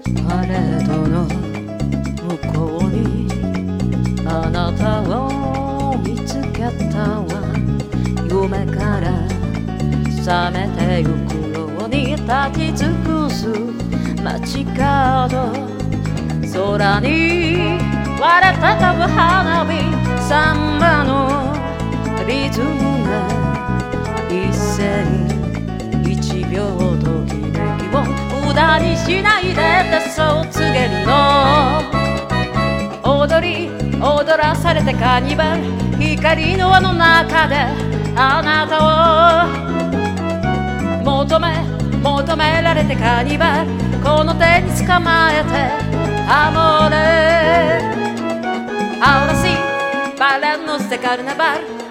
パレードの向こうにあなたを見つけたわ。夢から覚めてゆくように立ち尽くす街角、空に割れた飛ぶ花火、サンバのリズムが一線一秒ときめきを無駄にしないでってそう告げるの。踊らされてカーニバル、光の輪の中であなたを求められてカーニバル、この手に捕まえてAmore, ahora sí, bailando este carnaval.